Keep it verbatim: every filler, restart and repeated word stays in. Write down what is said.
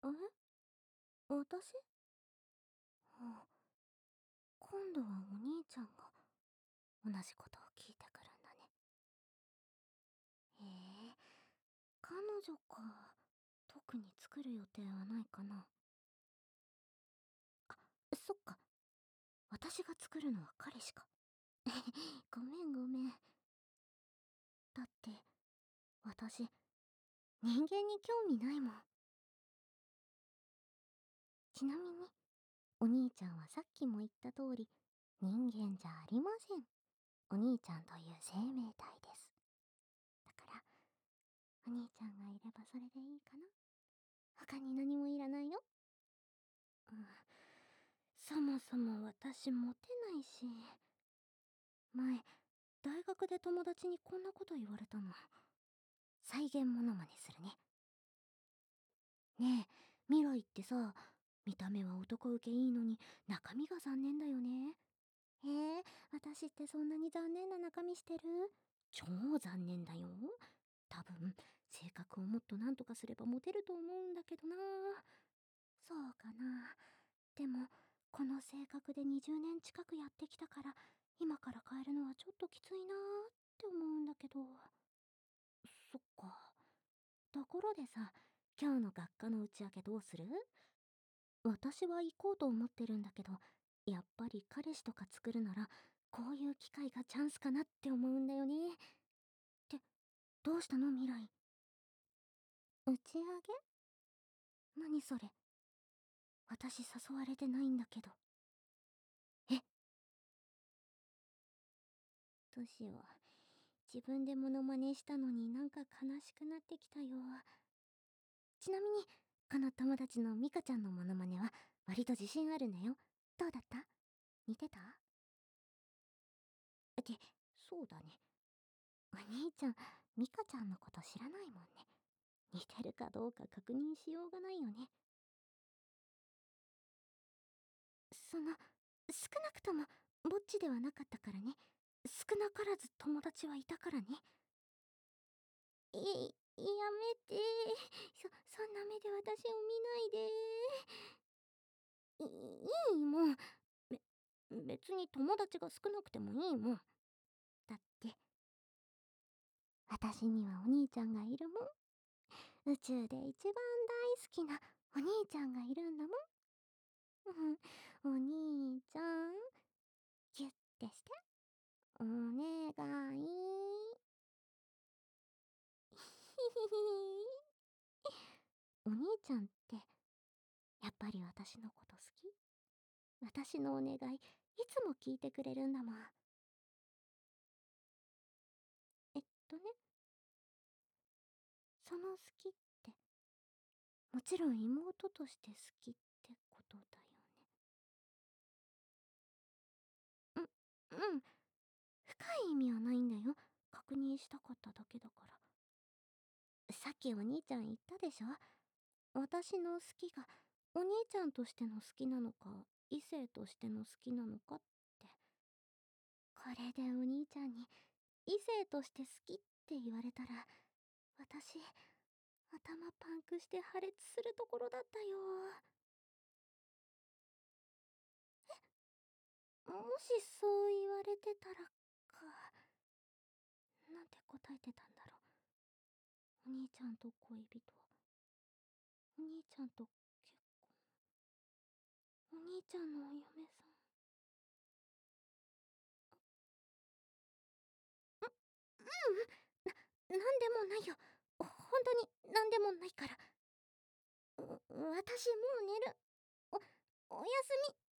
え、私？はあ、今度はお兄ちゃんが同じことを聞いてくるんだね。へえ、彼女か。特に作る予定はないかな。あ、そっか。私が作るのは彼氏か。ごめんごめん。だって、私、人間に興味ないもん。ちなみに、お兄ちゃんはさっきも言った通り、人間じゃありません。お兄ちゃんという生命体です。だから、お兄ちゃんがいればそれでいいかな。他に何もいらないよ。うん、そもそも私モテないし。前、大学で友達にこんなこと言われたの。再現モノマネするね。ねえ、未来ってさ、見た目は男受けいいのに中身が残念だよね。えー、私ってそんなに残念な中身してる？超残念だよ。多分、性格をもっとなんとかすればモテると思うんだけどな。そうかな。でも、この性格でにじゅうねん近くやってきたから、今から変えるのはちょっときついなーって思うんだけど。そっか。ところでさ、今日の学科の打ち明けどうする？私は行こうと思ってるんだけど、やっぱり彼氏とか作るなら、こういう機会がチャンスかなって思うんだよね。って、どうしたの未来？打ち上げ？何それ？私誘われてないんだけど。え？どうしよう。自分でモノマネしたのになんか悲しくなってきたよ。ちなみに、この友達のミカちゃんのモノマネは割と自信あるんだよ。どうだった？似てた？って、そうだね。お兄ちゃん、ミカちゃんのこと知らないもんね。似てるかどうか確認しようがないよね。その、少なくとも、ぼっちではなかったからね。少なからず友達はいたからね。い、やめて。そ、そんな目で私を見ないで。い、いいもん。べ、別に友達が少なくてもいいもん。だって、私にはお兄ちゃんがいるもん。宇宙で一番大好きなお兄ちゃんがいるんだもん。うん、お兄ちゃん、ギュッてして。お願い。ひひひ。お兄ちゃんって、やっぱり私のこと好き？私のお願い、いつも聞いてくれるんだもん。えっとね、その好きって、もちろん妹として好きってことだよね。うん、うん。深い意味はないんだよ。確認したかっただけだから。さっきお兄ちゃん言ったでしょ？私の好きが、お兄ちゃんとしての好きなのか、異性としての好きなのかって。これでお兄ちゃんに、異性として好きって言われたら、私、頭パンクして破裂するところだったよ。もしそう言われてたらか。なんて答えてたんだろう。お兄ちゃんと恋人。お兄ちゃんと結婚。お兄ちゃんのお嫁さん。ううん、な、なんでもないよ。本当になんでもないから。う、私もう寝る。お、おやすみ。